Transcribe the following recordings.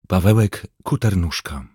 Pawełek Kuternuszka.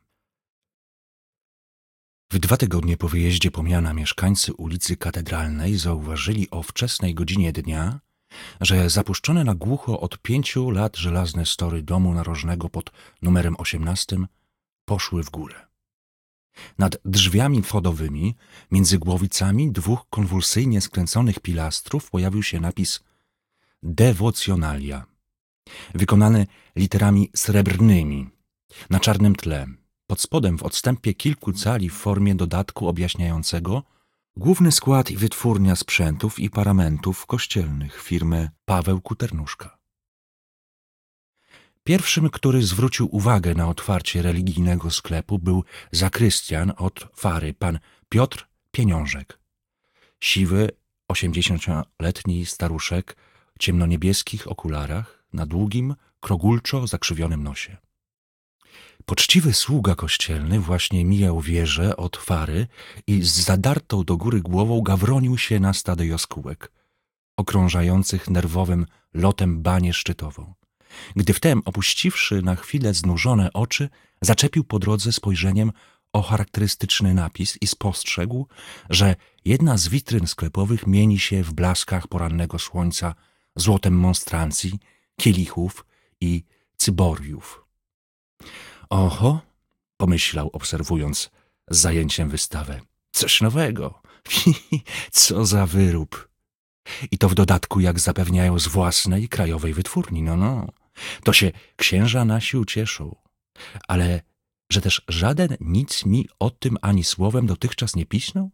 W 2 tygodnie po wyjeździe Pomiana mieszkańcy ulicy Katedralnej zauważyli o wczesnej godzinie dnia, że zapuszczone na głucho od 5 lat żelazne story domu narożnego pod numerem 18 poszły w górę. Nad drzwiami wchodowymi, między głowicami 2 konwulsyjnie skręconych pilastrów pojawił się napis Devocjonalia, wykonany literami srebrnymi, na czarnym tle. Pod spodem w odstępie kilku cali w formie dodatku objaśniającego główny skład i wytwórnia sprzętów i paramentów kościelnych firmy Paweł Kuternuszka. Pierwszym, który zwrócił uwagę na otwarcie religijnego sklepu, był zakrystian od Fary, pan Piotr Pieniążek. Siwy, 80-letni staruszek w ciemnoniebieskich okularach, na długim, krogulczo zakrzywionym nosie. Poczciwy sługa kościelny właśnie mijał wieżę od Fary i z zadartą do góry głową gawronił się na stadę jaskółek, okrążających nerwowym lotem banię szczytową. Gdy wtem, opuściwszy na chwilę znużone oczy, zaczepił po drodze spojrzeniem o charakterystyczny napis i spostrzegł, że jedna z witryn sklepowych mieni się w blaskach porannego słońca złotem monstrancji, kielichów i cyboriów. Oho, pomyślał, obserwując z zajęciem wystawę. Coś nowego. Co za wyrób. I to w dodatku, jak zapewniają, z własnej krajowej wytwórni. No. To się księża nasi ucieszą. Ale że też żaden nic mi o tym ani słowem dotychczas nie piśnął?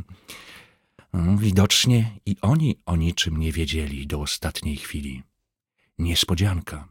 Widocznie i oni o niczym nie wiedzieli do ostatniej chwili. Niespodzianka.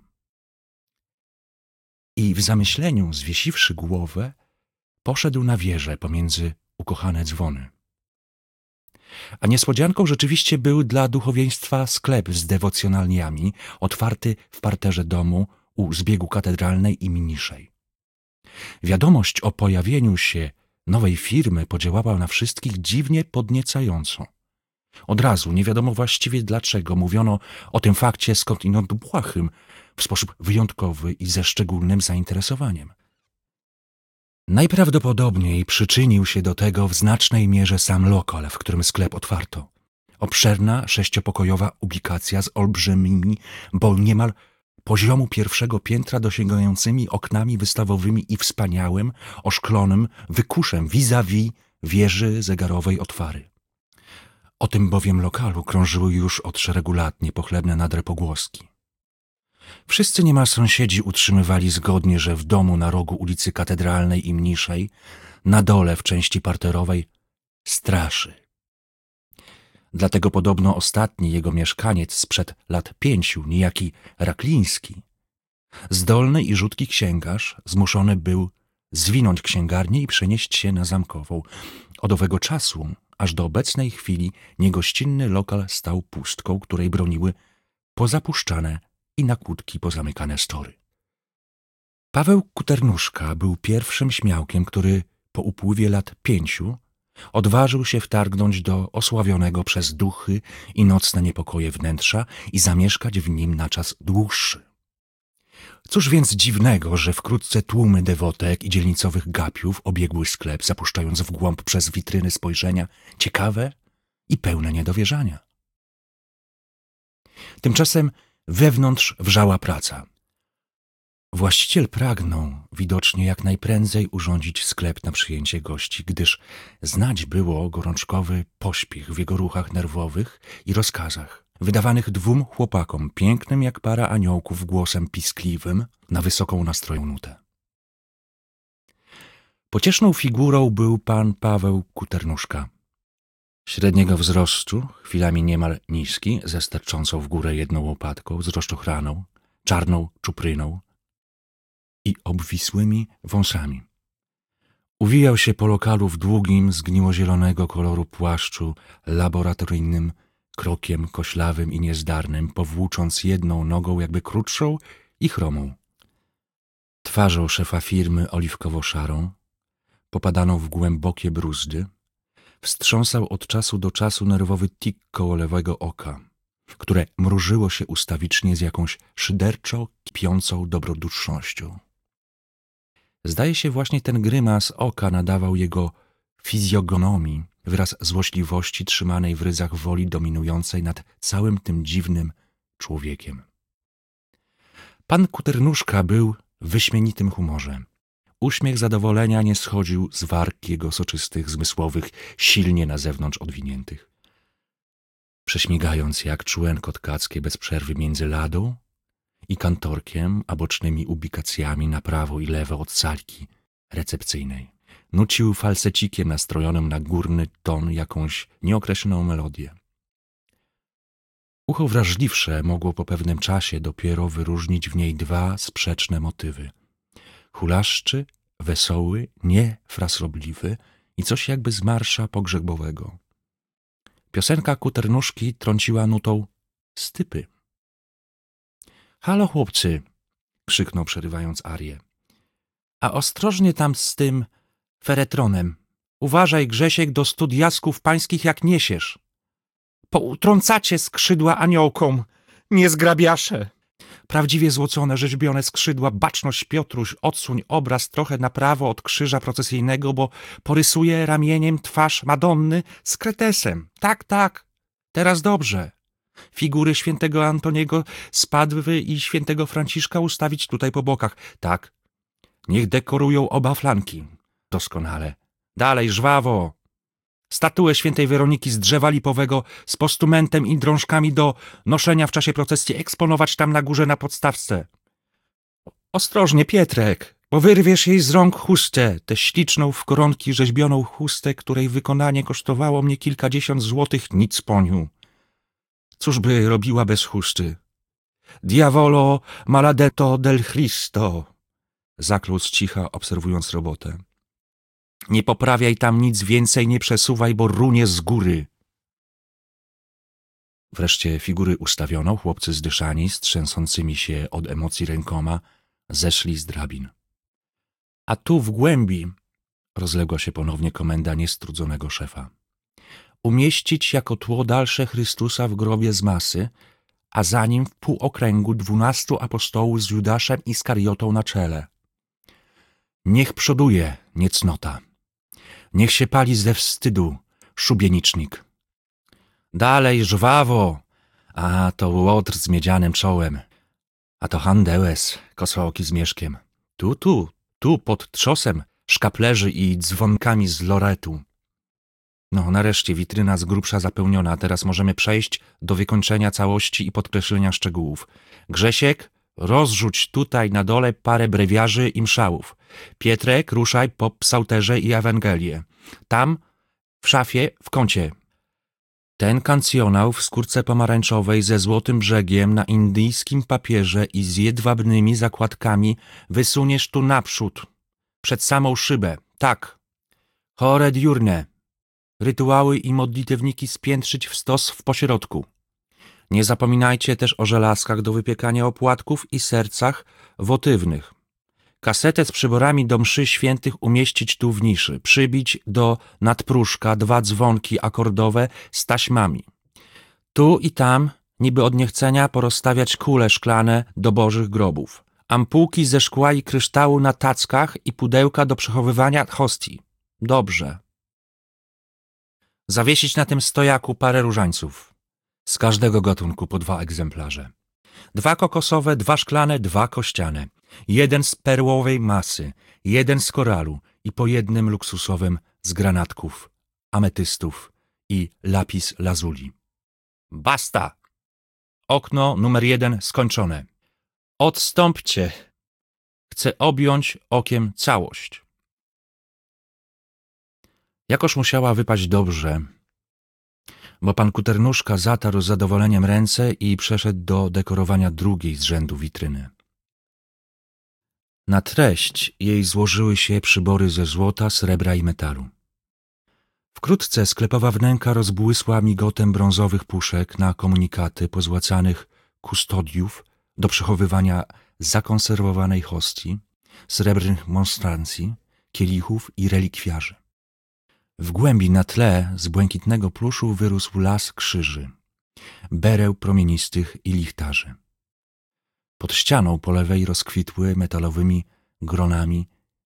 I w zamyśleniu, zwiesiwszy głowę, poszedł na wieżę pomiędzy ukochane dzwony. A niespodzianką rzeczywiście był dla duchowieństwa sklep z dewocjonalniami, otwarty w parterze domu u zbiegu Katedralnej i mniejszej. Wiadomość o pojawieniu się nowej firmy podziałała na wszystkich dziwnie podniecająco. Od razu, nie wiadomo właściwie dlaczego, mówiono o tym fakcie skądinąd błahym, w sposób wyjątkowy i ze szczególnym zainteresowaniem. Najprawdopodobniej przyczynił się do tego w znacznej mierze sam lokal, w którym sklep otwarto. Obszerna, 6-pokojowa ubikacja z olbrzymimi, bo niemal poziomu pierwszego piętra dosięgającymi oknami wystawowymi i wspaniałym, oszklonym wykuszem vis-a-vis wieży zegarowej od Fary. O tym bowiem lokalu krążyły już od szeregu lat niepochlebne nadre pogłoski. Wszyscy niemal sąsiedzi utrzymywali zgodnie, że w domu na rogu ulicy Katedralnej i mniejszej, na dole w części parterowej, straszy. Dlatego podobno ostatni jego mieszkaniec sprzed lat 5, niejaki Rakliński, zdolny i rzutki księgarz, zmuszony był zwinąć księgarnię i przenieść się na Zamkową. Od owego czasu, aż do obecnej chwili, niegościnny lokal stał pustką, której broniły pozapuszczane i na kłódki pozamykane story. Paweł Kuternuszka był pierwszym śmiałkiem, który po upływie lat 5 odważył się wtargnąć do osławionego przez duchy i nocne niepokoje wnętrza i zamieszkać w nim na czas dłuższy. Cóż więc dziwnego, że wkrótce tłumy dewotek i dzielnicowych gapiów obiegły sklep, zapuszczając w głąb przez witryny spojrzenia ciekawe i pełne niedowierzania. Tymczasem wewnątrz wrzała praca. Właściciel pragnął widocznie jak najprędzej urządzić sklep na przyjęcie gości, gdyż znać było gorączkowy pośpiech w jego ruchach nerwowych i rozkazach, wydawanych 2 chłopakom, pięknym jak para aniołków, głosem piskliwym na wysoką nastrojową nutę. Pocieszną figurą był pan Paweł Kuternuszka. Średniego wzrostu, chwilami niemal niski, ze sterczącą w górę jedną łopatką, z rozczochraną, czarną czupryną i obwisłymi wąsami. Uwijał się po lokalu w długim, zgniłozielonego koloru płaszczu laboratoryjnym, krokiem koślawym i niezdarnym, powłócząc jedną nogą jakby krótszą i chromą. Twarzą szefa firmy oliwkowo-szarą, popadaną w głębokie bruzdy, wstrząsał od czasu do czasu nerwowy tik koło lewego oka, które mrużyło się ustawicznie z jakąś szyderczo kipiącą dobrodusznością. Zdaje się, właśnie ten grymas oka nadawał jego fizjognomii wyraz złośliwości trzymanej w ryzach woli dominującej nad całym tym dziwnym człowiekiem. Pan Kuternuszka był w wyśmienitym humorze. Uśmiech zadowolenia nie schodził z warg jego soczystych, zmysłowych, silnie na zewnątrz odwiniętych. Prześmigając jak czółenko tkackie bez przerwy między ladą i kantorkiem, a bocznymi ubikacjami na prawo i lewo od salki recepcyjnej, nucił falsecikiem nastrojonym na górny ton jakąś nieokreśloną melodię. Ucho wrażliwsze mogło po pewnym czasie dopiero wyróżnić w niej dwa sprzeczne motywy. Hulaszczy, wesoły, niefrasrobliwy i coś jakby z marsza pogrzebowego. Piosenka Kuternuszki trąciła nutą stypy. „Halo, chłopcy!” krzyknął, przerywając arię. „A ostrożnie tam z tym feretronem. Uważaj, Grzesiek, do studiasków pańskich jak niesiesz. Poutrącacie skrzydła aniołkom, niezgrabiasze. Prawdziwie złocone, rzeźbione skrzydła, baczność Piotruś, odsuń obraz trochę na prawo od krzyża procesyjnego, bo porysuje ramieniem twarz Madonny z kretesem. Tak, tak, teraz dobrze. Figury świętego Antoniego z Padwy i świętego Franciszka ustawić tutaj po bokach. Tak, niech dekorują oba flanki. Doskonale. Dalej, żwawo. Statuę świętej Weroniki z drzewa lipowego z postumentem i drążkami do noszenia w czasie procesji eksponować tam na górze na podstawce. Ostrożnie, Pietrek, bo wyrwiesz jej z rąk chustę, tę śliczną w koronki rzeźbioną chustę, której wykonanie kosztowało mnie kilkadziesiąt złotych nic poniu. Cóż by robiła bez chusty? Diavolo maladetto del Cristo, zaklął z cicha, obserwując robotę. Nie poprawiaj tam nic więcej, nie przesuwaj, bo runie z góry. Wreszcie figury ustawiono, chłopcy zdyszani, z trzęsącymi się od emocji rękoma, zeszli z drabin. A tu w głębi, rozległa się ponownie komenda niestrudzonego szefa, umieścić jako tło dalsze Chrystusa w grobie z masy, a za nim w półokręgu 12 apostołów z Judaszem Iskariotą na czele. Niech przoduje niecnota. Niech się pali ze wstydu szubienicznik. Dalej, żwawo! A to łotr z miedzianym czołem. A to Handełes, kosooki z mieszkiem. Tu, pod trzosem, szkaplerzy i dzwonkami z loretu. No, nareszcie witryna z grubsza zapełniona, a teraz możemy przejść do wykończenia całości i podkreślenia szczegółów. Grzesiek, rozrzuć tutaj na dole parę brewiarzy i mszałów. Pietrek, ruszaj po psałterze i Ewangelię. Tam, w szafie, w kącie. Ten kancjonał w skórce pomarańczowej ze złotym brzegiem na indyjskim papierze i z jedwabnymi zakładkami wysuniesz tu naprzód, przed samą szybę. Tak. Chore diurne. Rytuały i modlitewniki spiętrzyć w stos w pośrodku. Nie zapominajcie też o żelazkach do wypiekania opłatków i sercach wotywnych. Kasetę z przyborami do mszy świętych umieścić tu w niszy. Przybić do nadpróżka 2 dzwonki akordowe z taśmami. Tu i tam, niby od niechcenia, porozstawiać kule szklane do bożych grobów. Ampułki ze szkła i kryształu na tackach i pudełka do przechowywania hostii. Dobrze. Zawiesić na tym stojaku parę różańców. Z każdego gatunku po 2 egzemplarze. 2 kokosowe, 2 szklane, 2 kościane. 1 z perłowej masy, 1 z koralu i po 1 luksusowym z granatków, ametystów i lapis lazuli. Basta! Okno numer 1 skończone. Odstąpcie. Chcę objąć okiem całość. Jakoż musiała wypaść dobrze, bo pan Kuternuszka zatarł z zadowoleniem ręce i przeszedł do dekorowania drugiej z rzędu witryny. Na treść jej złożyły się przybory ze złota, srebra i metalu. Wkrótce sklepowa wnęka rozbłysła migotem brązowych puszek na komunikaty pozłacanych kustodiów do przechowywania zakonserwowanej hostii, srebrnych monstrancji, kielichów i relikwiarzy. W głębi na tle z błękitnego pluszu wyrósł las krzyży, bereł promienistych i lichtarzy. Pod ścianą po lewej rozkwitły metalowymi gronami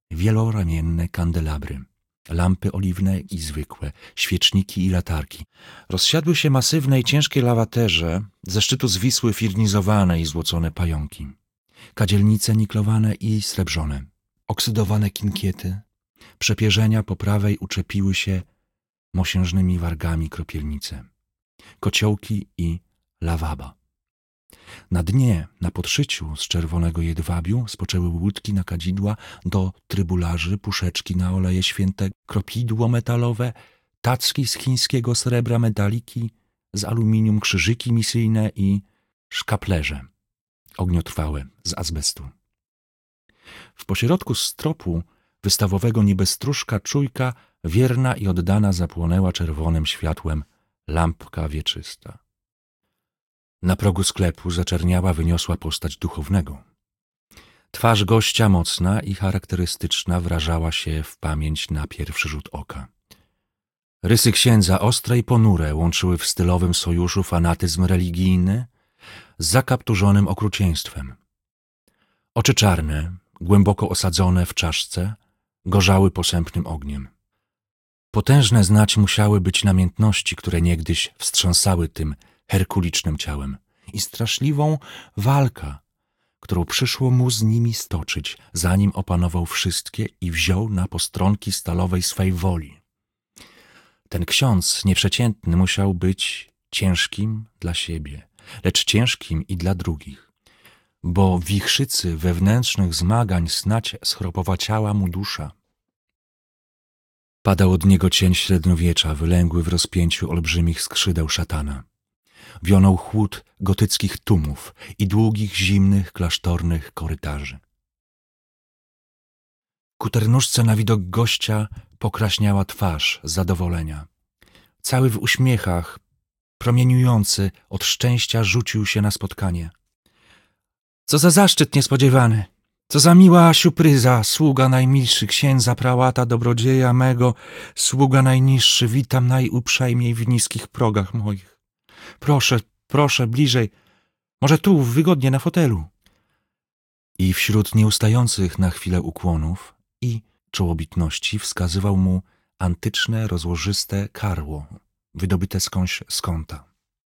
wieloramienne kandelabry, lampy oliwne i zwykłe, świeczniki i latarki. Rozsiadły się masywne i ciężkie lawaterze, ze szczytu zwisły firnizowane i złocone pająki, kadzielnice niklowane i srebrzone, oksydowane kinkiety, przepierzenia po prawej uczepiły się mosiężnymi wargami kropielnice, kociołki i lawaba. Na dnie, na podszyciu z czerwonego jedwabiu spoczęły łódki na kadzidła do trybularzy, puszeczki na oleje święte, kropidło metalowe, tacki z chińskiego srebra, medaliki z aluminium, krzyżyki misyjne i szkaplerze ogniotrwałe z azbestu. W pośrodku stropu wystawowego niby stróżka czujka, wierna i oddana, zapłonęła czerwonym światłem lampka wieczysta. Na progu sklepu zaczerniała wyniosła postać duchownego. Twarz gościa mocna i charakterystyczna wrażała się w pamięć na pierwszy rzut oka. Rysy księdza ostre i ponure łączyły w stylowym sojuszu fanatyzm religijny z zakapturzonym okrucieństwem. Oczy czarne, głęboko osadzone w czaszce, gorzały posępnym ogniem. Potężne znać musiały być namiętności, które niegdyś wstrząsały tym herkulicznym ciałem, i straszliwą walka, którą przyszło mu z nimi stoczyć, zanim opanował wszystkie i wziął na postronki stalowej swej woli. Ten ksiądz nieprzeciętny musiał być ciężkim dla siebie, lecz ciężkim i dla drugich, bo w wichrzycy wewnętrznych zmagań snać schropowaciała mu dusza. Padał od niego cień średniowiecza, wylęgły w rozpięciu olbrzymich skrzydeł szatana. Wionął chłód gotyckich tumów i długich, zimnych, klasztornych korytarzy. Kuternóżce na widok gościa pokraśniała twarz z zadowolenia. Cały w uśmiechach, promieniujący od szczęścia, rzucił się na spotkanie. Co za zaszczyt niespodziewany! Co za miła siupryza, sługa najmilszy księdza, prałata, dobrodzieja mego, sługa najniższy, witam najuprzejmiej w niskich progach moich. Proszę, proszę, bliżej, może tu, wygodnie na fotelu. I wśród nieustających na chwilę ukłonów i czołobitności wskazywał mu antyczne, rozłożyste karło, wydobyte skądś z kąta.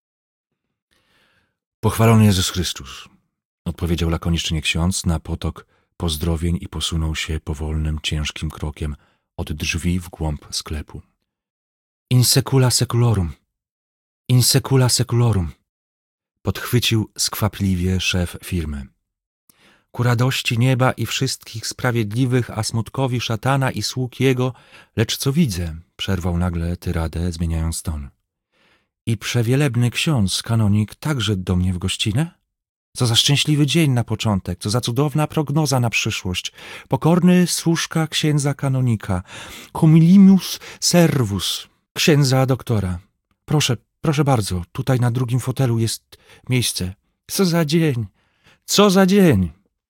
Pochwalony Jezus Chrystus, odpowiedział lakonicznie ksiądz na potok pozdrowień i posunął się powolnym, ciężkim krokiem od drzwi w głąb sklepu. In secula seculorum, in secula seculorum, podchwycił skwapliwie szef firmy. Ku radości nieba i wszystkich sprawiedliwych, a smutkowi szatana i sług jego, lecz co widzę, przerwał nagle tyradę, zmieniając ton. I przewielebny ksiądz, kanonik, także do mnie w gościnę? Co za szczęśliwy dzień na początek, co za cudowna prognoza na przyszłość. Pokorny służka księdza kanonika, humilimus servus, księdza doktora. Proszę, proszę bardzo, tutaj na drugim fotelu jest miejsce. Co za dzień, co za dzień!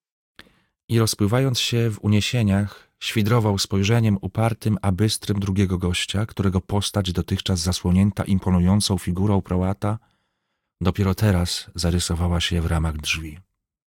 I rozpływając się w uniesieniach, świdrował spojrzeniem upartym, a bystrym drugiego gościa, którego postać dotychczas zasłonięta imponującą figurą prałata dopiero teraz zarysowała się w ramach drzwi.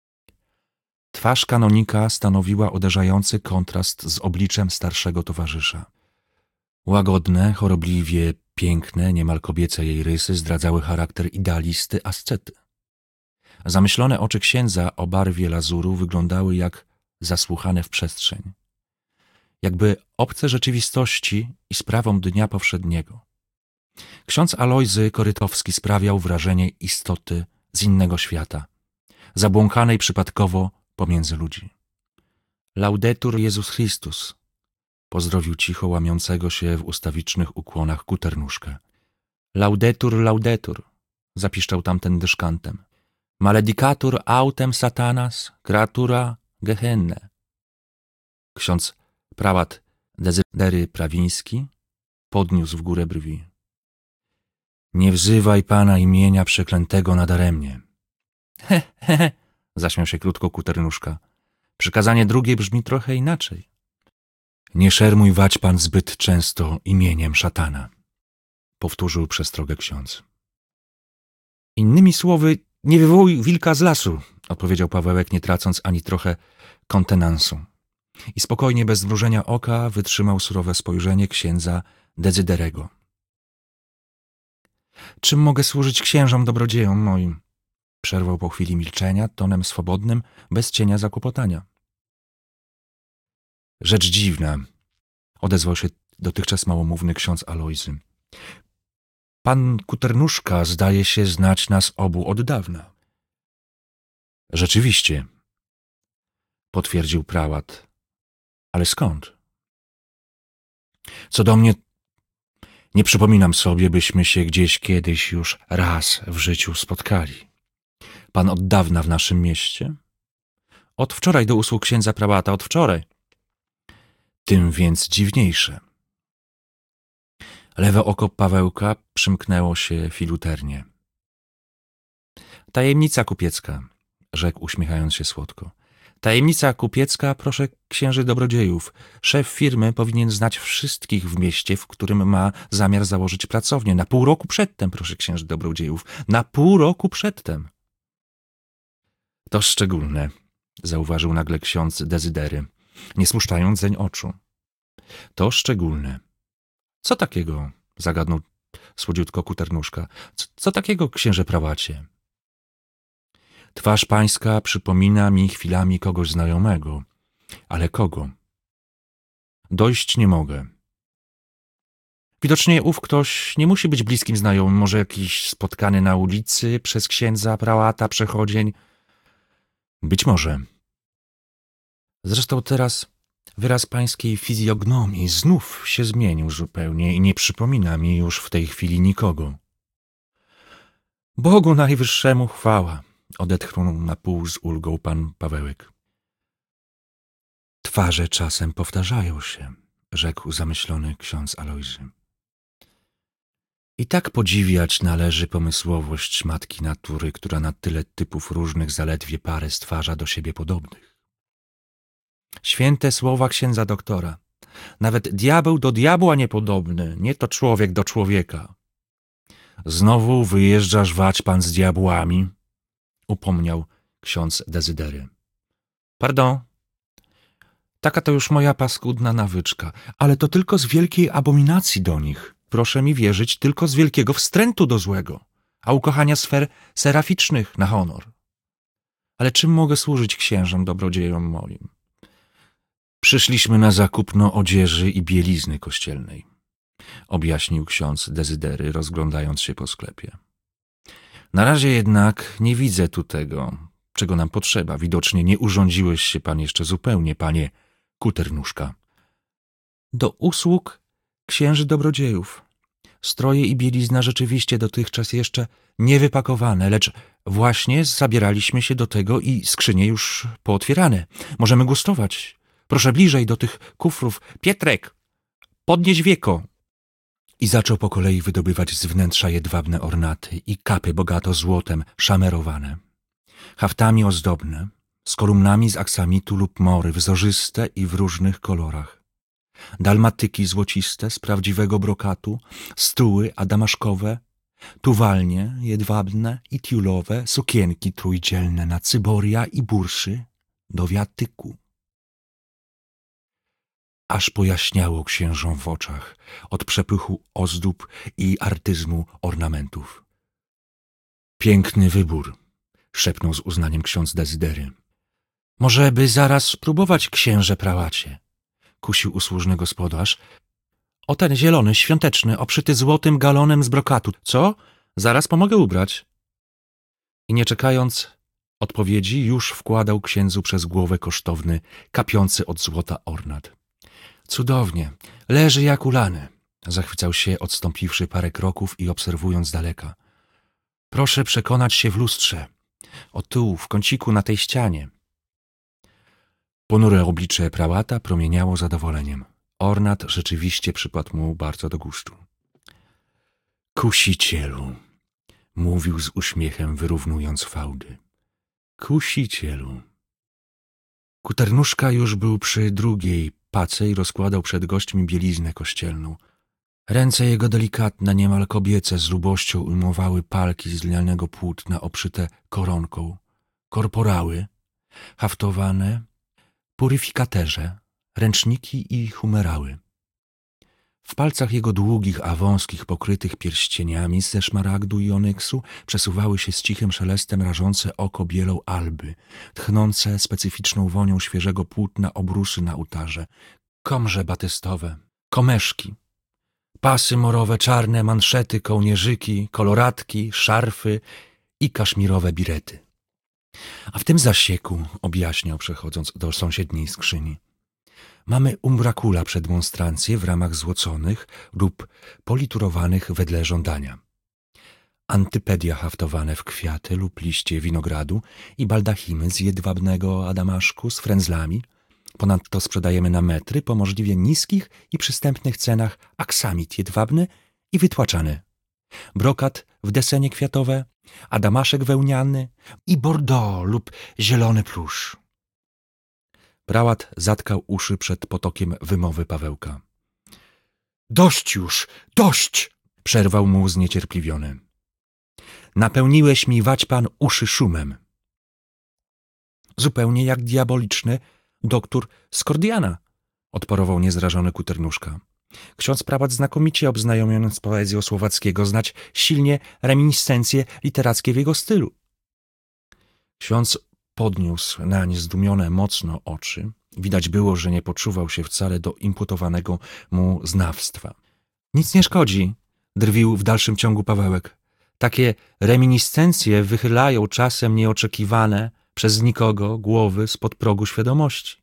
Twarz kanonika stanowiła uderzający kontrast z obliczem starszego towarzysza. Łagodne, chorobliwie piękne, niemal kobiece jej rysy zdradzały charakter idealisty ascety. Zamyślone oczy księdza o barwie lazuru wyglądały jak zasłuchane w przestrzeń, jakby obce rzeczywistości i sprawom dnia powszedniego. Ksiądz Alojzy Korytowski sprawiał wrażenie istoty z innego świata, zabłąkanej przypadkowo pomiędzy ludzi. Laudetur Jezus Chrystus, pozdrowił cicho łamiącego się w ustawicznych ukłonach kuternuszkę. Laudetur, laudetur, zapiszczał tamten dyszkantem. Maledicatur autem satanas, creatura gehenne. Ksiądz prałat Dezydery Prawiński podniósł w górę brwi. Nie wzywaj Pana imienia przeklętego nadaremnie. He, he, he, zaśmiał się krótko kuternuszka. Przykazanie drugie brzmi trochę inaczej. Nie szermuj wać Pan zbyt często imieniem szatana, powtórzył przestrogę ksiądz. Innymi słowy, nie wywołuj wilka z lasu, odpowiedział Pawełek, nie tracąc ani trochę kontenansu. i spokojnie, bez zmrużenia oka, wytrzymał surowe spojrzenie księdza Dezyderego. Czym mogę służyć księżom dobrodziejom moim? Przerwał po chwili milczenia, tonem swobodnym, bez cienia zakłopotania. Rzecz dziwna, odezwał się dotychczas małomówny ksiądz Alojzy. Pan Kuternuszka zdaje się znać nas obu od dawna. Rzeczywiście, potwierdził prałat. Ale skąd? Co do mnie, nie przypominam sobie, byśmy się gdzieś kiedyś już raz w życiu spotkali. Pan od dawna w naszym mieście? Od wczoraj do usług księdza prałata, od wczoraj. Tym więc dziwniejsze. Lewe oko Pawełka przymknęło się filuternie. Tajemnica kupiecka, rzekł uśmiechając się słodko. Tajemnica kupiecka, proszę księży dobrodziejów. Szef firmy powinien znać wszystkich w mieście, w którym ma zamiar założyć pracownię. Na pół roku przedtem, proszę księży dobrodziejów. Na pół roku przedtem. To szczególne, zauważył nagle ksiądz Dezydery, nie spuszczając zeń oczu. To szczególne. Co takiego? Zagadnął słodziutko Kuternuszka. Co takiego, księże prałacie? Twarz pańska przypomina mi chwilami kogoś znajomego. Ale kogo? Dojść nie mogę. Widocznie ów ktoś nie musi być bliskim znajomym, może jakiś spotkany na ulicy przez księdza prałata przechodzień. Być może. Zresztą teraz wyraz pańskiej fizjognomii znów się zmienił zupełnie i nie przypomina mi już w tej chwili nikogo. Bogu Najwyższemu chwała, odetchnął na pół z ulgą pan Pawełek. Twarze czasem powtarzają się, rzekł zamyślony ksiądz Alojzy. I tak podziwiać należy pomysłowość matki natury, która na tyle typów różnych zaledwie parę stwarza do siebie podobnych. Święte słowa księdza doktora. Nawet diabeł do diabła niepodobny, nie to człowiek do człowieka. Znowu wyjeżdżasz wać pan z diabłami? Upomniał ksiądz Dezydery. Pardon. Taka to już moja paskudna nawyczka, ale to tylko z wielkiej abominacji do nich. Proszę mi wierzyć, tylko z wielkiego wstrętu do złego, a ukochania sfer seraficznych na honor. Ale czym mogę służyć księżom dobrodziejom moim? Przyszliśmy na zakupno odzieży i bielizny kościelnej, objaśnił ksiądz Dezydery, rozglądając się po sklepie. Na razie jednak nie widzę tu tego, czego nam potrzeba. Widocznie nie urządziłeś się pan jeszcze zupełnie, panie Kuternuszka. Do usług księży dobrodziejów. Stroje i bielizna rzeczywiście dotychczas jeszcze nie wypakowane, lecz właśnie zabieraliśmy się do tego i skrzynie już pootwierane. Możemy gustować. Proszę bliżej do tych kufrów. Pietrek, podnieś wieko. I zaczął po kolei wydobywać z wnętrza jedwabne ornaty i kapy bogato złotem szamerowane. Haftami ozdobne, z kolumnami z aksamitu lub mory, wzorzyste i w różnych kolorach. Dalmatyki złociste z prawdziwego brokatu, stuły adamaszkowe, tuwalnie jedwabne i tiulowe, sukienki trójdzielne na cyboria i burszy do wiatyku. Aż pojaśniało księżom w oczach od przepychu ozdób i artyzmu ornamentów. Piękny wybór, szepnął z uznaniem ksiądz Dezydery. Może by zaraz spróbować, księże prałacie, kusił usłużny gospodarz. O ten zielony, świąteczny, obszyty złotym galonem z brokatu. Co? Zaraz pomogę ubrać. I nie czekając odpowiedzi, już wkładał księdzu przez głowę kosztowny, kapiący od złota ornat. Cudownie, leży jak ulany, zachwycał się, odstąpiwszy parę kroków i obserwując z daleka. Proszę przekonać się w lustrze. O tu, w kąciku na tej ścianie. Ponure oblicze prałata promieniało zadowoleniem. Ornat rzeczywiście przypadł mu bardzo do gustu. Kusicielu, mówił z uśmiechem, wyrównując fałdy. Kusicielu. Kuternuszka już był przy drugiej pace i rozkładał przed gośćmi bieliznę kościelną. Ręce jego delikatne, niemal kobiece, z lubością ujmowały palki z lnianego płótna obszyte koronką, korporały, haftowane, puryfikaterze, ręczniki i humerały. W palcach jego długich, a wąskich, pokrytych pierścieniami ze szmaragdu i onyksu przesuwały się z cichym szelestem rażące oko bielą alby, tchnące specyficzną wonią świeżego płótna obrusy na utarze, komrze batystowe, komeszki, pasy morowe, czarne, manszety, kołnierzyki, koloratki, szarfy i kaszmirowe birety. A w tym zasieku, objaśniał, przechodząc do sąsiedniej skrzyni, mamy umbracula przed monstrancję w ramach złoconych lub politurowanych wedle żądania, antypedia haftowane w kwiaty lub liście winogradu i baldachimy z jedwabnego adamaszku z frędzlami. Ponadto sprzedajemy na metry po możliwie niskich i przystępnych cenach aksamit jedwabny i wytłaczany, brokat w desenie kwiatowe, adamaszek wełniany i bordeaux lub zielony plusz. Prałat zatkał uszy przed potokiem wymowy Pawełka. Dość już, dość! Przerwał mu zniecierpliwiony. Napełniłeś mi, waćpan, uszy szumem. Zupełnie jak diaboliczny doktor Skordiana, odparował niezrażony Kuternuszka. Ksiądz prałat znakomicie obznajomiony z poezją słowackiego, znać silnie reminiscencje literackie w jego stylu. Ksiądz podniósł nań zdumione mocno oczy. Widać było, że nie poczuwał się wcale do imputowanego mu znawstwa. Nic nie szkodzi, drwił w dalszym ciągu Pawełek. Takie reminiscencje wychylają czasem nieoczekiwane przez nikogo głowy spod progu świadomości.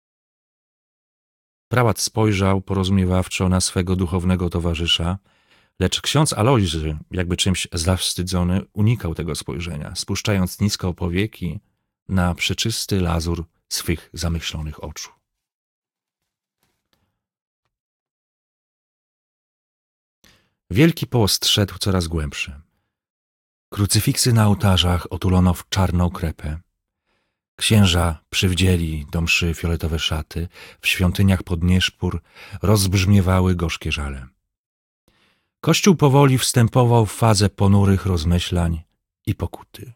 Prałat spojrzał porozumiewawczo na swego duchownego towarzysza, lecz ksiądz Alojzy, jakby czymś zawstydzony, unikał tego spojrzenia, spuszczając nisko powieki na przeczysty lazur swych zamyślonych oczu. Wielki post szedł coraz głębszy. Krucyfiksy na ołtarzach otulono w czarną krepę. Księża przywdzieli do mszy fioletowe szaty, w świątyniach Podnieszpór rozbrzmiewały gorzkie żale. Kościół powoli wstępował w fazę ponurych rozmyślań i pokuty.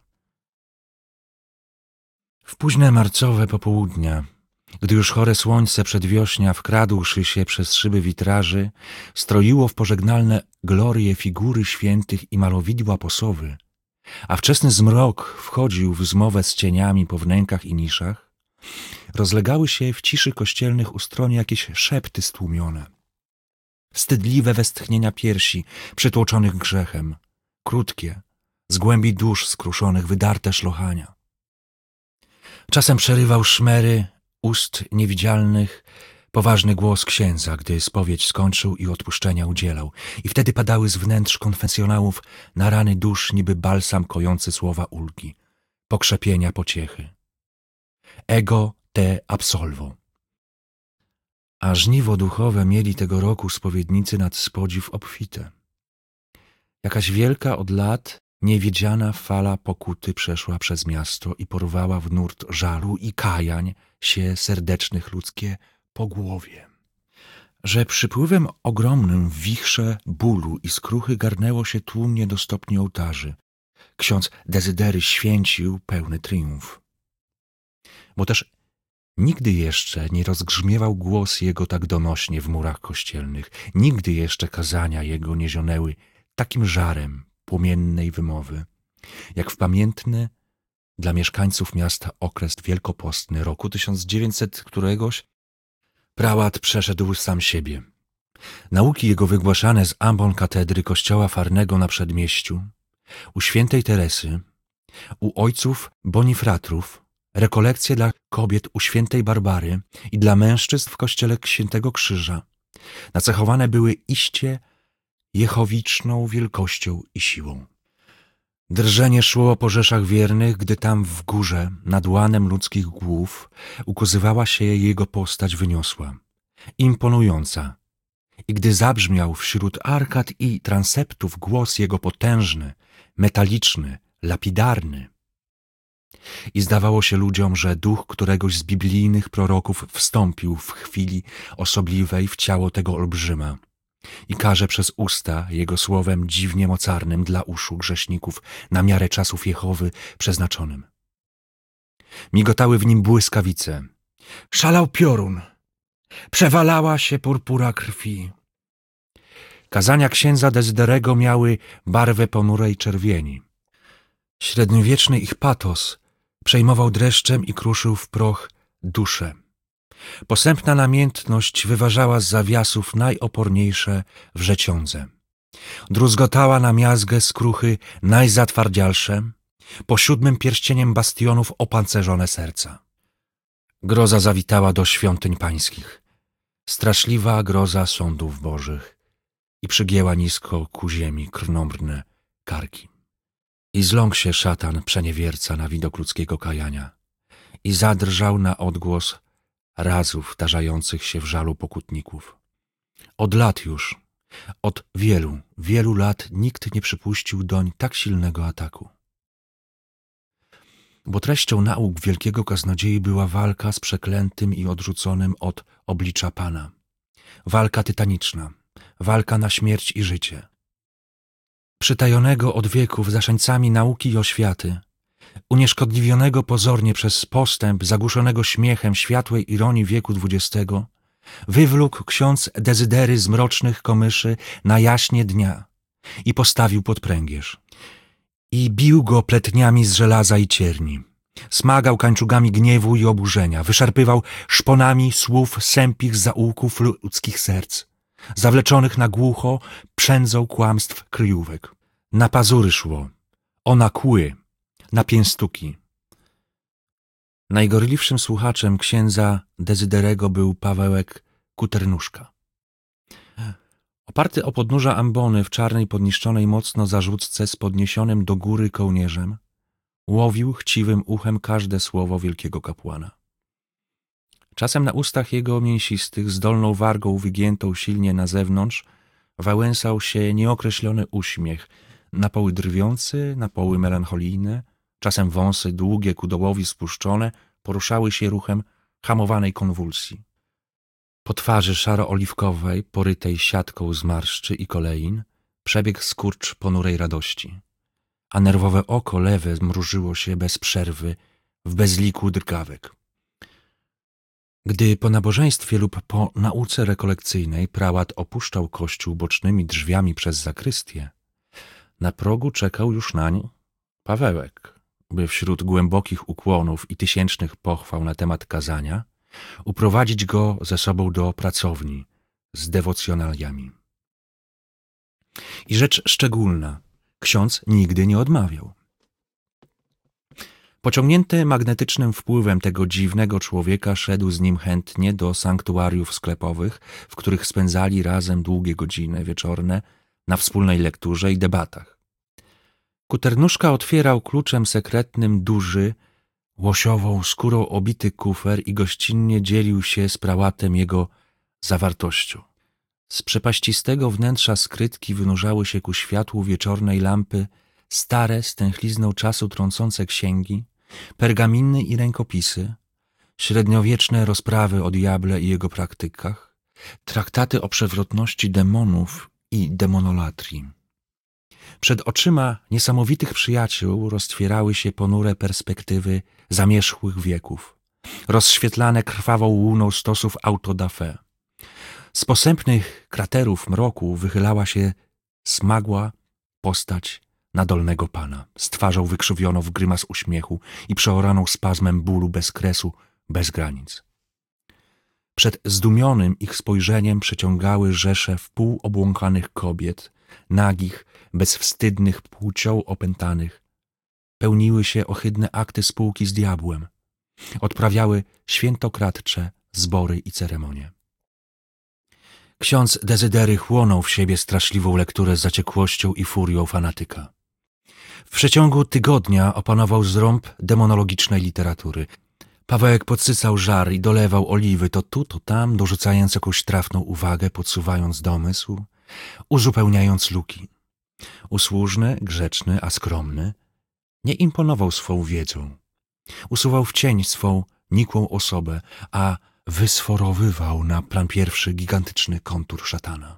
W późne marcowe popołudnia, gdy już chore słońce przedwiośnia, wkradłszy się przez szyby witraży, stroiło w pożegnalne glorie figury świętych i malowidła posowy, a wczesny zmrok wchodził w zmowę z cieniami po wnękach i niszach, rozlegały się w ciszy kościelnych ustronie jakieś szepty stłumione, wstydliwe westchnienia piersi przytłoczonych grzechem, krótkie, z głębi dusz skruszonych wydarte szlochania. Czasem przerywał szmery ust niewidzialnych poważny głos księdza, gdy spowiedź skończył i odpuszczenia udzielał, i wtedy padały z wnętrz konfesjonałów na rany dusz niby balsam kojący słowa ulgi, pokrzepienia pociechy. Ego te absolvo. A żniwo duchowe mieli tego roku spowiednicy nad spodziw obfite. Jakaś wielka od lat niewiedziana fala pokuty przeszła przez miasto i porwała w nurt żalu i kajań się serdecznych ludzkie po głowie. Że przypływem ogromnym w wichrze bólu i skruchy garnęło się tłumnie do stopni ołtarzy. Ksiądz Dezydery święcił pełny triumf. Bo też nigdy jeszcze nie rozgrzmiewał głos jego tak donośnie w murach kościelnych, nigdy jeszcze kazania jego nie zionęły takim żarem płomiennej wymowy, jak w pamiętny dla mieszkańców miasta okres wielkopostny roku 1900 któregoś prałat przeszedł sam siebie. Nauki jego wygłaszane z ambon katedry kościoła farnego na Przedmieściu, u świętej Teresy, u ojców bonifratrów, rekolekcje dla kobiet u świętej Barbary i dla mężczyzn w kościele Świętego Krzyża, nacechowane były iście jehowiczną wielkością i siłą. Drżenie szło po rzeszach wiernych, gdy tam w górze, nad łanem ludzkich głów, ukazywała się jego postać wyniosła, imponująca. I gdy zabrzmiał wśród arkad i transeptów głos jego potężny, metaliczny, lapidarny, i zdawało się ludziom, że duch któregoś z biblijnych proroków wstąpił w chwili osobliwej w ciało tego olbrzyma i każe przez usta jego słowem dziwnie mocarnym dla uszu grzeszników na miarę czasów Jehowy przeznaczonym. Migotały w nim błyskawice. Szalał piorun. Przewalała się purpura krwi. Kazania księdza Dezyderego miały barwę ponurej czerwieni. Średniowieczny ich patos przejmował dreszczem i kruszył w proch duszę. Posępna namiętność wyważała z zawiasów najoporniejsze wrzeciądze. Druzgotała na miazgę skruchy najzatwardzialsze, po 7 pierścieniem bastionów opancerzone serca. Groza zawitała do świątyń pańskich, straszliwa groza sądów bożych i przygięła nisko ku ziemi krnąbrne karki. I zląkł się szatan przeniewierca na widok ludzkiego kajania i zadrżał na odgłos razów tarzających się w żalu pokutników. Od lat już, od wielu, wielu lat nikt nie przypuścił doń tak silnego ataku. Bo treścią nauk wielkiego kaznodziei była walka z przeklętym i odrzuconym od oblicza Pana. Walka tytaniczna, walka na śmierć i życie. Przytajonego od wieków zaszańcami nauki i oświaty, unieszkodliwionego pozornie przez postęp, zagłuszonego śmiechem światłej ironii wieku XX, wywlókł ksiądz Dezydery z mrocznych komyszy na jaśnie dnia i postawił pod pręgierz. I bił go pletniami z żelaza i cierni. Smagał kańczugami gniewu i oburzenia, wyszarpywał szponami słów sępich zaułków ludzkich serc, zawleczonych na głucho przędzą kłamstw kryjówek. Na pazury szło, na kły, na pięstuki. Najgorliwszym słuchaczem księdza Dezyderego był Pawełek Kuternuszka. Oparty o podnóża ambony w czarnej podniszczonej mocno zarzutce z podniesionym do góry kołnierzem, łowił chciwym uchem każde słowo wielkiego kapłana. Czasem na ustach jego mięsistych, z dolną wargą wygiętą silnie na zewnątrz, wałęsał się nieokreślony uśmiech, na poły drwiący, na poły melancholijne, czasem wąsy długie ku dołowi spuszczone poruszały się ruchem hamowanej konwulsji. Po twarzy szaro-oliwkowej, porytej siatką zmarszczy i kolein, przebiegł skurcz ponurej radości, a nerwowe oko lewe mrużyło się bez przerwy w bezliku drgawek. Gdy po nabożeństwie lub po nauce rekolekcyjnej prałat opuszczał kościół bocznymi drzwiami przez zakrystię, na progu czekał już nań Pawełek, by wśród głębokich ukłonów i tysięcznych pochwał na temat kazania uprowadzić go ze sobą do pracowni z dewocjonaliami. I rzecz szczególna, ksiądz nigdy nie odmawiał. Pociągnięty magnetycznym wpływem tego dziwnego człowieka szedł z nim chętnie do sanktuariów sklepowych, w których spędzali razem długie godziny wieczorne na wspólnej lekturze i debatach. Kuternuszka otwierał kluczem sekretnym duży, łosiową skórą obity kufer i gościnnie dzielił się z prałatem jego zawartością. Z przepaścistego wnętrza skrytki wynurzały się ku światłu wieczornej lampy stare, stęchlizną czasu trącące księgi, pergaminy i rękopisy, średniowieczne rozprawy o diable i jego praktykach, traktaty o przewrotności demonów i demonolatrii. Przed oczyma niesamowitych przyjaciół roztwierały się ponure perspektywy zamierzchłych wieków, rozświetlane krwawą łuną stosów autodafé. Z posępnych kraterów mroku wychylała się smagła postać nadolnego pana, z twarzą wykrzywioną w grymas uśmiechu i przeoraną spazmem bólu bez kresu, bez granic. Przed zdumionym ich spojrzeniem przeciągały rzesze wpół obłąkanych kobiet, nagich, bezwstydnych, płcią opętanych. Pełniły się ohydne akty spółki z diabłem. Odprawiały świętokradcze zbory i ceremonie. Ksiądz Dezydery chłonął w siebie straszliwą lekturę z zaciekłością i furią fanatyka. W przeciągu tygodnia opanował zrąb demonologicznej literatury. Pawełek podsycał żar i dolewał oliwy to tu, to tam, dorzucając jakąś trafną uwagę, podsuwając domysł, uzupełniając luki. Usłużny, grzeczny, a skromny, nie imponował swą wiedzą. Usuwał w cień swą nikłą osobę, a wysforowywał na plan pierwszy gigantyczny kontur szatana.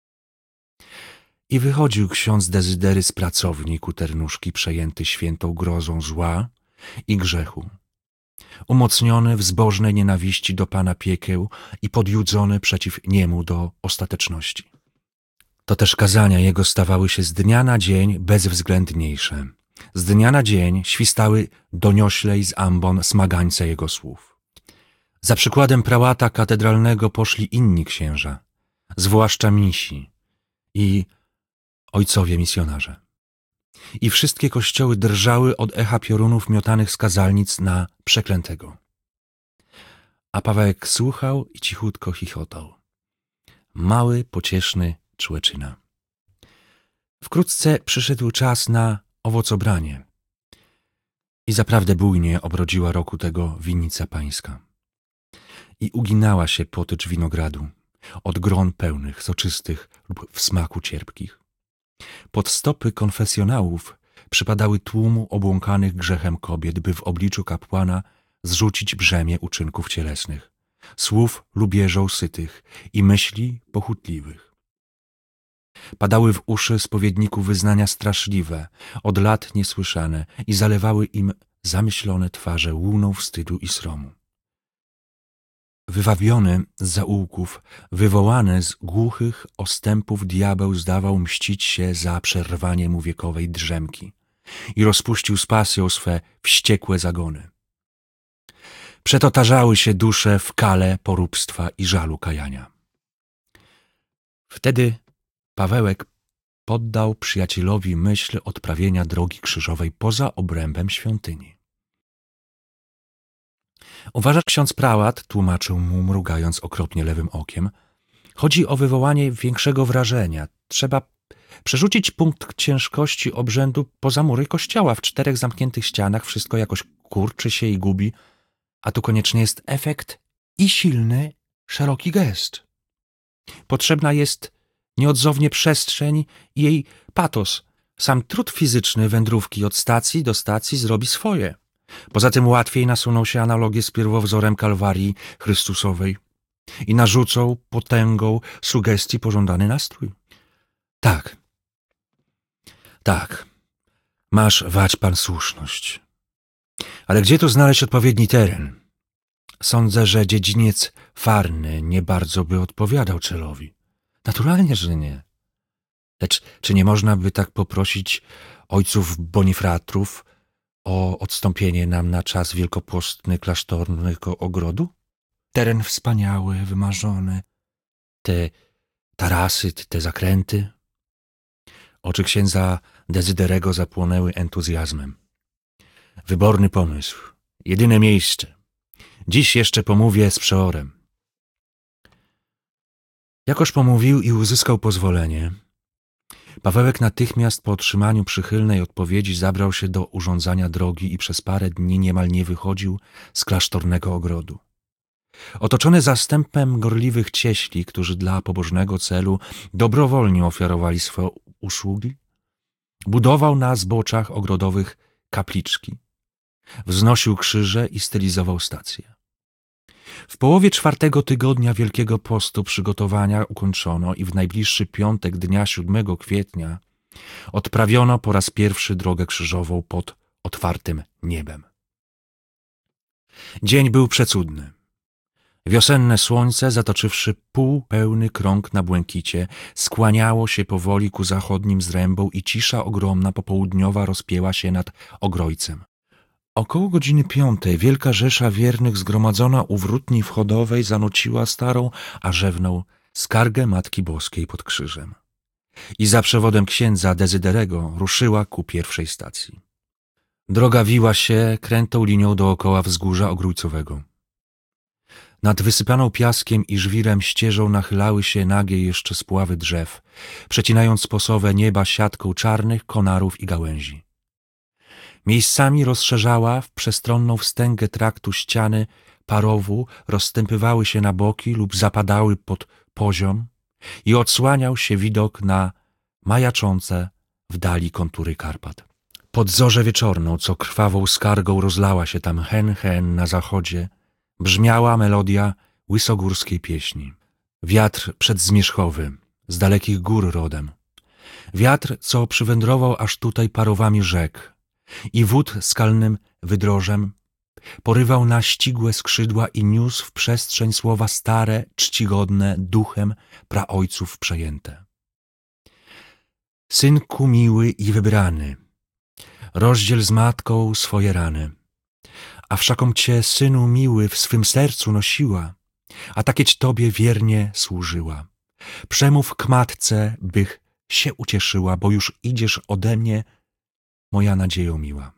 I wychodził ksiądz Dezydery z pracowni Kuternuszki przejęty świętą grozą zła i grzechu. umocniony w zbożnej nienawiści do Pana piekieł i podjudzony przeciw niemu do ostateczności. To też kazania jego stawały się z dnia na dzień bezwzględniejsze. Z dnia na dzień świstały donioślej z ambon smagańce jego słów. Za przykładem prałata katedralnego poszli inni księża, zwłaszcza misi i ojcowie misjonarze. I wszystkie kościoły drżały od echa piorunów miotanych z kazalnic na przeklętego. A Pawełek słuchał i cichutko chichotał. Mały, pocieszny człeczyna. Wkrótce przyszedł czas na owocobranie i zaprawdę bujnie obrodziła roku tego winnica pańska. I uginała się potycz winogradu, od gron pełnych, soczystych lub w smaku cierpkich. Pod stopy konfesjonałów przypadały tłumu obłąkanych grzechem kobiet, by w obliczu kapłana zrzucić brzemię uczynków cielesnych, słów lubieżą sytych i myśli pochutliwych. Padały w uszy spowiedników wyznania straszliwe, od lat niesłyszane i zalewały im zamyślone twarze łuną wstydu i sromu. Wywabiony z zaułków, wywołany z głuchych ostępów diabeł zdawał mścić się za przerwanie mu wiekowej drzemki i rozpuścił z pasją swe wściekłe zagony. Przeto się dusze w kale poróbstwa i żalu kajania. Wtedy Pawełek poddał przyjacielowi myśl odprawienia drogi krzyżowej poza obrębem świątyni. Uważa ksiądz prałat, tłumaczył mu, mrugając okropnie lewym okiem, chodzi o wywołanie większego wrażenia. Trzeba przerzucić punkt ciężkości obrzędu poza mury kościoła. W 4 zamkniętych ścianach wszystko jakoś kurczy się i gubi, a tu konieczny jest efekt i silny, szeroki gest. Potrzebna jest nieodzownie przestrzeń i jej patos. Sam trud fizyczny wędrówki od stacji do stacji zrobi swoje. Poza tym łatwiej nasuną się analogie z pierwowzorem Kalwarii Chrystusowej i narzucą potęgą sugestii pożądany nastrój. Tak, masz wać pan słuszność. Ale gdzie tu znaleźć odpowiedni teren? Sądzę, że dziedziniec farny nie bardzo by odpowiadał celowi. Naturalnie, że nie. Lecz czy nie można by tak poprosić ojców bonifratrów o odstąpienie nam na czas wielkopostny klasztornego ogrodu? Teren wspaniały, wymarzony. Te tarasy, te zakręty. Oczy księdza Dezyderego zapłonęły entuzjazmem. Wyborny pomysł. Jedyne miejsce. Dziś jeszcze pomówię z przeorem. Jakoż pomówił i uzyskał pozwolenie, Pawełek natychmiast po otrzymaniu przychylnej odpowiedzi zabrał się do urządzania drogi i przez parę dni niemal nie wychodził z klasztornego ogrodu. Otoczony zastępem gorliwych cieśli, którzy dla pobożnego celu dobrowolnie ofiarowali swoje usługi, budował na zboczach ogrodowych kapliczki, wznosił krzyże i stylizował stacje. W połowie 4. tygodnia Wielkiego Postu przygotowania ukończono i w najbliższy piątek dnia 7 kwietnia odprawiono po raz pierwszy drogę krzyżową pod otwartym niebem. Dzień był przecudny. Wiosenne słońce, zatoczywszy półpełny krąg na błękicie, skłaniało się powoli ku zachodnim zrębom i cisza ogromna popołudniowa rozpięła się nad Ogrojcem. Około godziny 5 wielka rzesza wiernych zgromadzona u wrótni wchodowej zanuciła starą, a rzewną skargę Matki Boskiej pod krzyżem. I za przewodem księdza Dezyderego ruszyła ku pierwszej stacji. Droga wiła się krętą linią dookoła wzgórza Ogrójcowego. Nad wysypaną piaskiem i żwirem ścieżą nachylały się nagie jeszcze spławy drzew, przecinając sposowe nieba siatką czarnych konarów i gałęzi. Miejscami rozszerzała w przestronną wstęgę traktu ściany parowu, rozstępywały się na boki lub zapadały pod poziom i odsłaniał się widok na majaczące w dali kontury Karpat. Pod zorzę wieczorną, co krwawą skargą rozlała się tam hen na zachodzie, brzmiała melodia łysogórskiej pieśni. Wiatr przedzmierzchowy, z dalekich gór rodem. Wiatr, co przywędrował aż tutaj parowami rzek i wód skalnym wydrożem porywał na ścigłe skrzydła i niósł w przestrzeń słowa stare, czcigodne, duchem praojców przejęte. Synku miły i wybrany, rozdziel z matką swoje rany, a wszakom cię, synu miły, w swym sercu nosiła, a takieć tobie wiernie służyła. Przemów k matce, bych się ucieszyła, bo już idziesz ode mnie, moja nadziejo miła.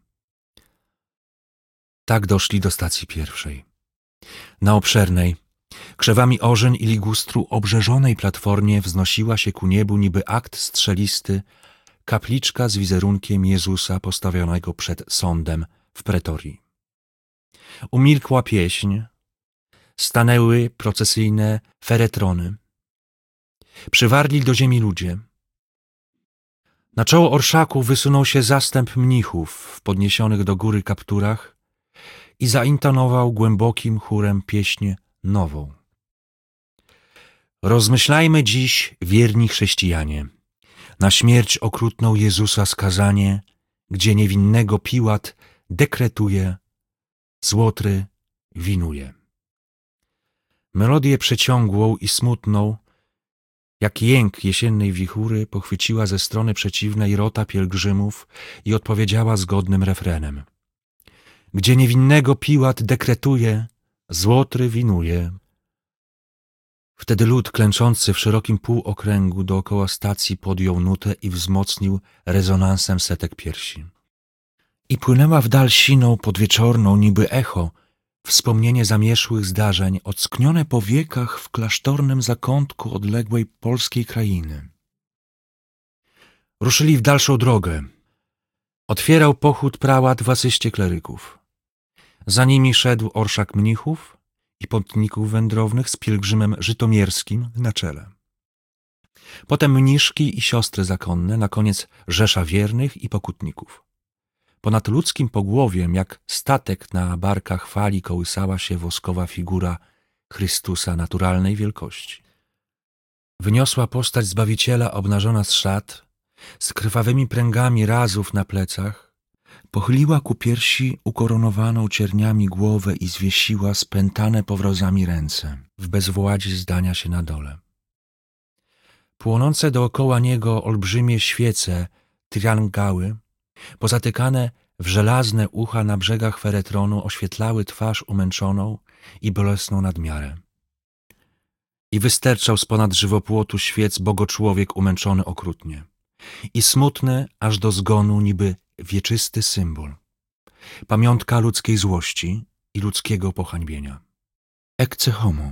Tak doszli do stacji pierwszej. Na obszernej, krzewami orzeń i ligustru obrzeżonej platformie wznosiła się ku niebu niby akt strzelisty kapliczka z wizerunkiem Jezusa postawionego przed sądem w pretorii. Umilkła pieśń, stanęły procesyjne feretrony. Przywarli do ziemi ludzie. Na czoło orszaku wysunął się zastęp mnichów w podniesionych do góry kapturach i zaintonował głębokim chórem pieśń nową. Rozmyślajmy dziś, wierni chrześcijanie, na śmierć okrutną Jezusa skazanie, gdzie niewinnego Piłat dekretuje, złotry winuje. Melodię przeciągłą i smutną, jak jęk jesiennej wichury, pochwyciła ze strony przeciwnej rota pielgrzymów i odpowiedziała zgodnym refrenem. Gdzie niewinnego Piłat dekretuje, złotry winuje. Wtedy lud klęczący w szerokim półokręgu dookoła stacji podjął nutę i wzmocnił rezonansem setek piersi. I płynęła w dal siną podwieczorną niby echo, wspomnienie zamierzchłych zdarzeń, ocknione po wiekach w klasztornym zakątku odległej polskiej krainy. Ruszyli w dalszą drogę. Otwierał pochód prałat w asyście kleryków. Za nimi szedł orszak mnichów i pątników wędrownych z pielgrzymem żytomierskim na czele. Potem mniszki i siostry zakonne, na koniec rzesza wiernych i pokutników. Ponad ludzkim pogłowiem, jak statek na barkach fali, kołysała się woskowa figura Chrystusa naturalnej wielkości. Wyniosła postać Zbawiciela obnażona z szat, z krwawymi pręgami razów na plecach, pochyliła ku piersi ukoronowaną cierniami głowę i zwiesiła spętane powrozami ręce, w bezwładzi zdania się na dole. Płonące dookoła niego olbrzymie świece, triangały, pozatykane w żelazne ucha na brzegach feretronu oświetlały twarz umęczoną i bolesną nadmiarę. I wysterczał spod żywopłotu świec bogoczłowiek umęczony okrutnie. I smutny aż do zgonu niby wieczysty symbol. Pamiątka ludzkiej złości i ludzkiego pohańbienia. Ecce homo.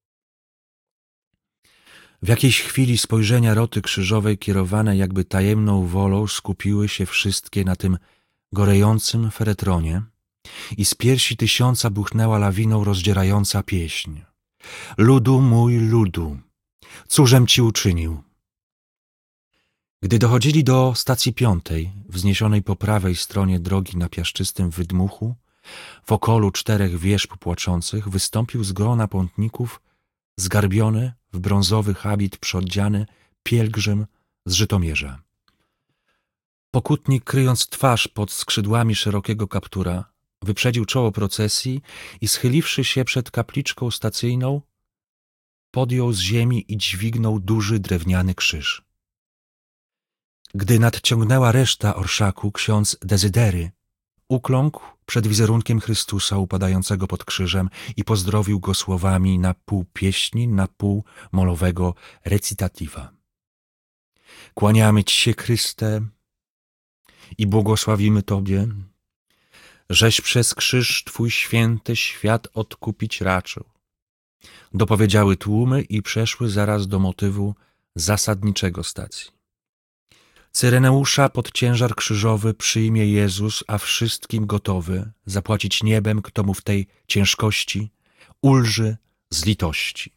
W jakiejś chwili spojrzenia roty krzyżowej kierowane jakby tajemną wolą skupiły się wszystkie na tym gorejącym feretronie i z piersi tysiąca buchnęła lawiną rozdzierająca pieśń. Ludu mój, ludu, cóżem ci uczynił? Gdy dochodzili do stacji piątej, wzniesionej po prawej stronie drogi na piaszczystym wydmuchu, w okolu 4 wierzb płaczących, wystąpił z grona pątników zgarbiony, w brązowy habit przyodziany pielgrzym z Żytomierza. Pokutnik, kryjąc twarz pod skrzydłami szerokiego kaptura, wyprzedził czoło procesji i schyliwszy się przed kapliczką stacyjną, podjął z ziemi i dźwignął duży drewniany krzyż. Gdy nadciągnęła reszta orszaku, ksiądz Dezydery ukląkł przed wizerunkiem Chrystusa upadającego pod krzyżem i pozdrowił go słowami na pół pieśni, na pół molowego recitativa. Kłaniamy ci się, Chryste, i błogosławimy Tobie, żeś przez krzyż Twój święty świat odkupić raczył. Dopowiedziały tłumy i przeszły zaraz do motywu zasadniczego stacji. Cyreneusza pod ciężar krzyżowy przyjmie Jezus, a wszystkim gotowy zapłacić niebem, kto mu w tej ciężkości ulży z litości.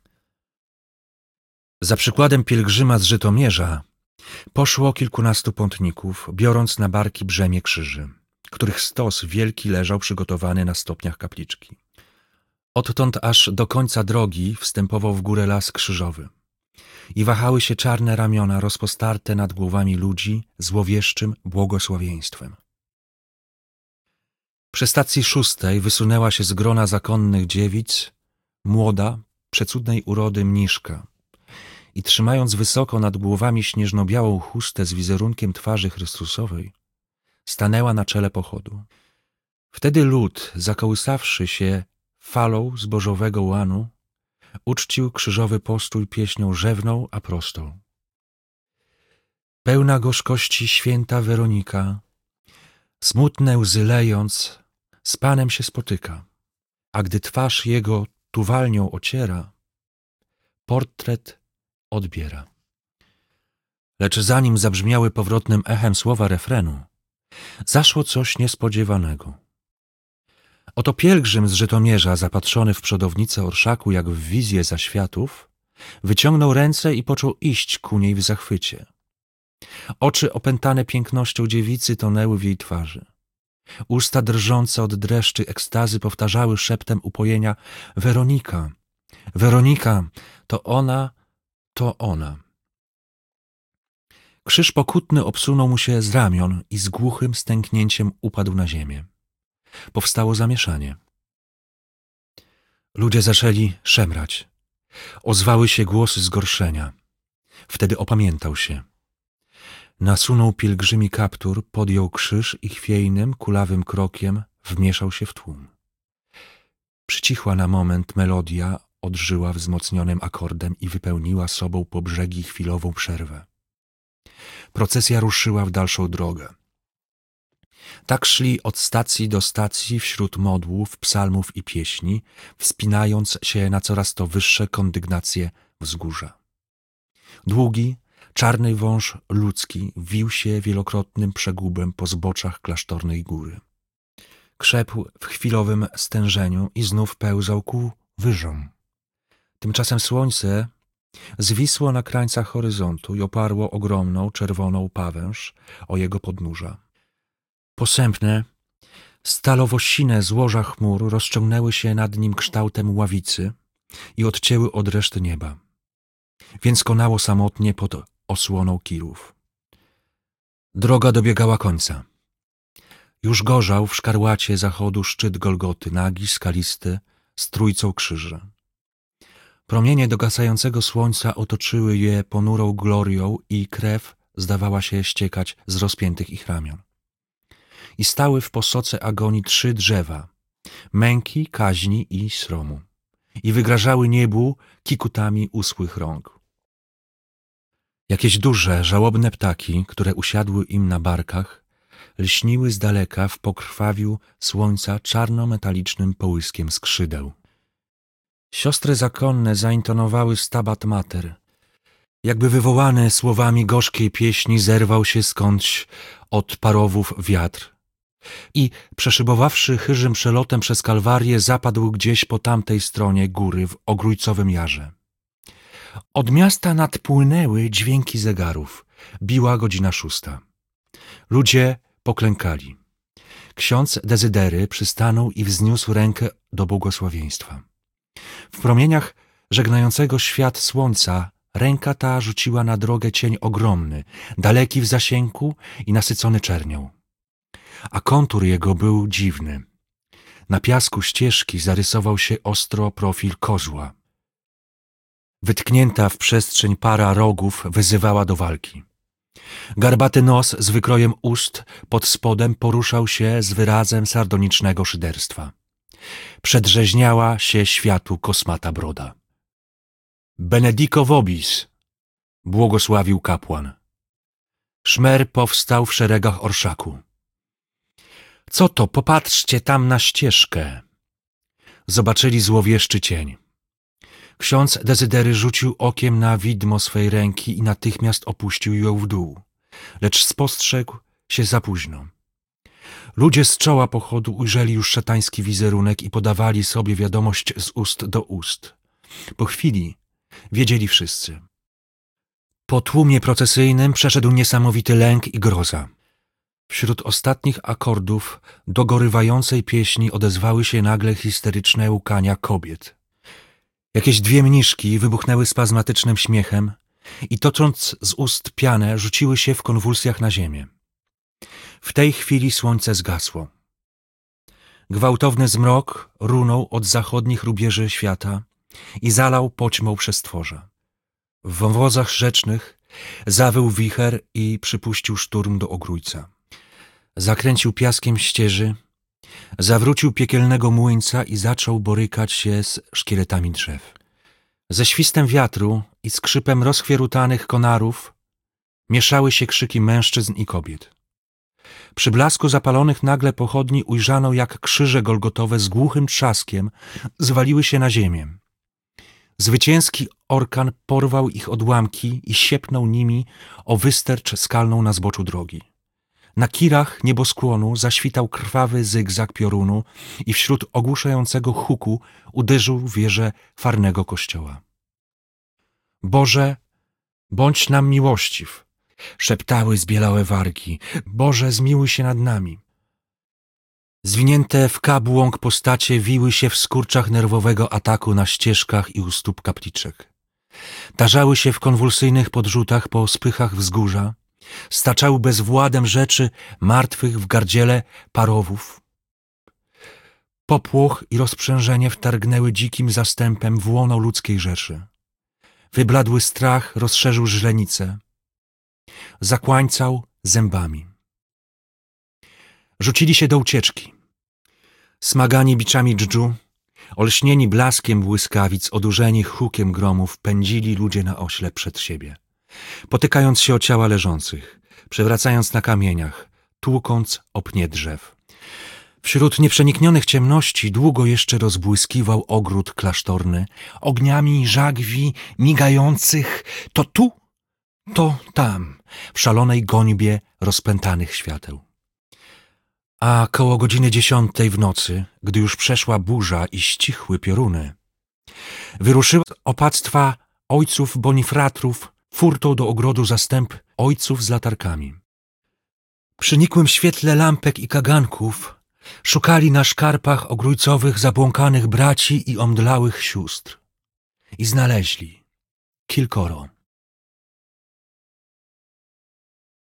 Za przykładem pielgrzyma z Żytomierza poszło kilkunastu pątników, biorąc na barki brzemię krzyży, których stos wielki leżał przygotowany na stopniach kapliczki. Odtąd aż do końca drogi wstępował w górę las krzyżowy i wahały się czarne ramiona rozpostarte nad głowami ludzi złowieszczym błogosławieństwem. Przy stacji 6 wysunęła się z grona zakonnych dziewic młoda, przecudnej urody mniszka i trzymając wysoko nad głowami śnieżno-białą chustę z wizerunkiem twarzy Chrystusowej, stanęła na czele pochodu. Wtedy lud, zakołysawszy się falą zbożowego łanu, uczcił krzyżowy postój pieśnią rzewną, a prostą. Pełna gorzkości święta Weronika, smutne łzy lejąc, z Panem się spotyka, a gdy twarz jego tuwalnią ociera, portret odbiera. Lecz zanim zabrzmiały powrotnym echem słowa refrenu, zaszło coś niespodziewanego. Oto pielgrzym z Żytomierza, zapatrzony w przodownicę orszaku jak w wizję zaświatów, wyciągnął ręce i począł iść ku niej w zachwycie. Oczy opętane pięknością dziewicy tonęły w jej twarzy. Usta drżące od dreszczy ekstazy powtarzały szeptem upojenia: Weronika, Weronika, to ona, to ona. Krzyż pokutny obsunął mu się z ramion i z głuchym stęknięciem upadł na ziemię. Powstało zamieszanie. Ludzie zaczęli szemrać. Ozwały się głosy zgorszenia. Wtedy opamiętał się. Nasunął pielgrzymi kaptur, podjął krzyż i chwiejnym, kulawym krokiem wmieszał się w tłum. Przycichła na moment melodia, odżyła wzmocnionym akordem i wypełniła sobą po brzegi chwilową przerwę. Procesja ruszyła w dalszą drogę. Tak szli od stacji do stacji wśród modłów, psalmów i pieśni, wspinając się na coraz to wyższe kondygnacje wzgórza. Długi, czarny wąż ludzki wił się wielokrotnym przegubem po zboczach klasztornej góry. Krzepł w chwilowym stężeniu i znów pełzał ku wyżom. Tymczasem słońce zwisło na krańcach horyzontu i oparło ogromną, czerwoną pawęż o jego podnóża. Posępne, stalowo-sine złoża chmur rozciągnęły się nad nim kształtem ławicy i odcięły od reszty nieba. Więc konało samotnie pod osłoną kirów. Droga dobiegała końca. Już gorzał w szkarłacie zachodu szczyt Golgoty, nagi, skalisty, z trójcą krzyży. Promienie dogasającego słońca otoczyły je ponurą glorią i krew zdawała się ściekać z rozpiętych ich ramion. I stały w posoce agonii 3 drzewa, męki, kaźni i sromu, i wygrażały niebu kikutami uschłych rąk. Jakieś duże, żałobne ptaki, które usiadły im na barkach, lśniły z daleka w pokrwawiu słońca czarno-metalicznym połyskiem skrzydeł. Siostry zakonne zaintonowały Stabat Mater. Jakby wywołany słowami gorzkiej pieśni zerwał się skądś od parowów wiatr i, przeszybowawszy chyżym przelotem przez Kalwarię, zapadł gdzieś po tamtej stronie góry w Ogrójcowym Jarze. Od miasta nadpłynęły dźwięki zegarów. Biła godzina 6. Ludzie poklękali. Ksiądz Dezydery przystanął i wzniósł rękę do błogosławieństwa. W promieniach żegnającego świat słońca ręka ta rzuciła na drogę cień ogromny, daleki w zasięgu i nasycony czernią. A kontur jego był dziwny. Na piasku ścieżki zarysował się ostro profil kozła. Wytknięta w przestrzeń para rogów wyzywała do walki. Garbaty nos z wykrojem ust pod spodem poruszał się z wyrazem sardonicznego szyderstwa. Przedrzeźniała się światu kosmata broda. Benedico vobis, błogosławił kapłan. Szmer powstał w szeregach orszaku. Co to, popatrzcie tam na ścieżkę. Zobaczyli złowieszczy cień. Ksiądz Dezydery rzucił okiem na widmo swej ręki i natychmiast opuścił ją w dół, lecz spostrzegł się za późno. Ludzie z czoła pochodu ujrzeli już szatański wizerunek i podawali sobie wiadomość z ust do ust. Po chwili wiedzieli wszyscy. Po tłumie procesyjnym przeszedł niesamowity lęk i groza. Wśród ostatnich akordów dogorywającej pieśni odezwały się nagle histeryczne łkania kobiet. Jakieś 2 mniszki wybuchnęły spazmatycznym śmiechem i tocząc z ust pianę rzuciły się w konwulsjach na ziemię. W tej chwili słońce zgasło. Gwałtowny zmrok runął od zachodnich rubieży świata i zalał poćmą przestworza. W wąwozach rzecznych zawył wicher i przypuścił szturm do Ogrójca. Zakręcił piaskiem ścieży, zawrócił piekielnego młyńca i zaczął borykać się z szkieletami drzew. Ze świstem wiatru i skrzypem rozchwierutanych konarów mieszały się krzyki mężczyzn i kobiet. Przy blasku zapalonych nagle pochodni ujrzano, jak krzyże golgotowe z głuchym trzaskiem zwaliły się na ziemię. Zwycięski orkan porwał ich odłamki i siepnął nimi o wystercz skalną na zboczu drogi. Na kirach nieboskłonu zaświtał krwawy zygzak piorunu i wśród ogłuszającego huku uderzył w wieżę farnego kościoła. Boże, bądź nam miłościw, szeptały zbielałe wargi. Boże, zmiłuj się nad nami. Zwinięte w kabłąk postacie wiły się w skurczach nerwowego ataku na ścieżkach i u stóp kapliczek. Tarzały się w konwulsyjnych podrzutach po spychach wzgórza, staczały bezwładem rzeczy martwych w gardziele parowów. Popłoch i rozprzężenie wtargnęły dzikim zastępem w łono ludzkiej rzeszy. Wybladły strach rozszerzył źrenice. Zakłańcał zębami. Rzucili się do ucieczki. Smagani biczami dżdżu, olśnieni blaskiem błyskawic, odurzeni hukiem gromów, pędzili ludzie na oślep przed siebie. Potykając się o ciała leżących, przewracając na kamieniach, tłukąc o pnie drzew. Wśród nieprzeniknionych ciemności długo jeszcze rozbłyskiwał ogród klasztorny, ogniami żagwi migających to tu, to tam, w szalonej gonbie rozpętanych świateł. A koło godziny 10 w nocy, gdy już przeszła burza i ścichły pioruny, wyruszyły z opactwa ojców bonifratrów furtą do ogrodu zastęp ojców z latarkami. Przy nikłym świetle lampek i kaganków szukali na szkarpach ogrójcowych zabłąkanych braci i omdlałych sióstr. I znaleźli kilkoro.